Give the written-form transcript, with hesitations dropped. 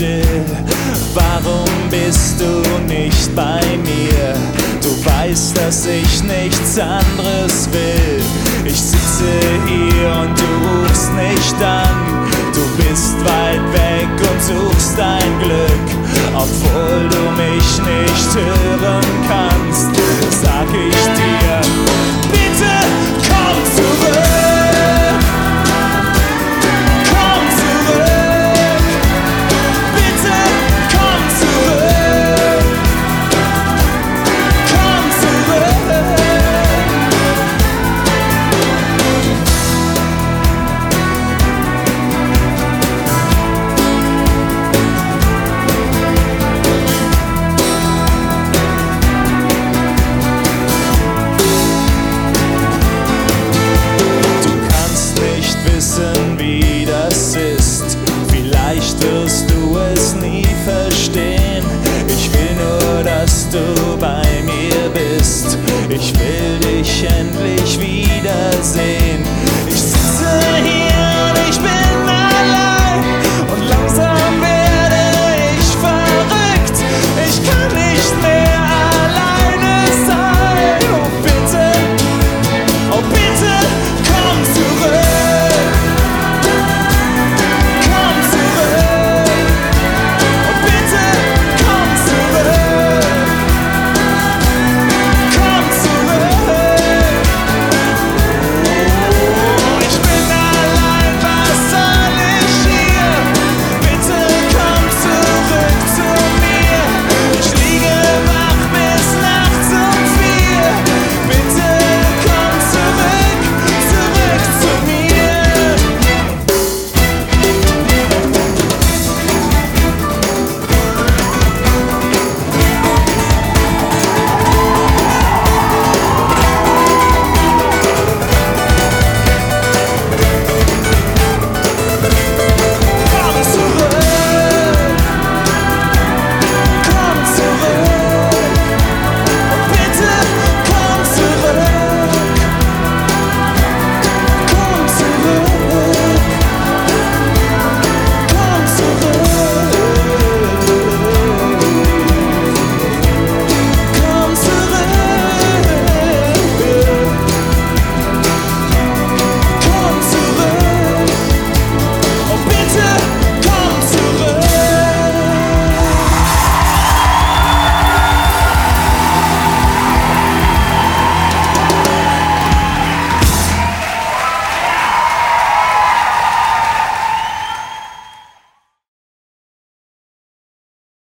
still? Warum bist du nicht bei mir? Du weißt, dass ich nichts anderes will. Ich sitze hier und du rufst nicht an. Du bist weit weg und suchst dein Glück, obwohl du mich nicht hören kannst. Sag ich dir, bitte komm zurück. Komm zurück. Bitte komm zurück. Komm zurück. Wie das ist, vielleicht wirst du es nie verstehen. Ich will nur, dass du bei mir bist. Ich will dich endlich wiedersehen.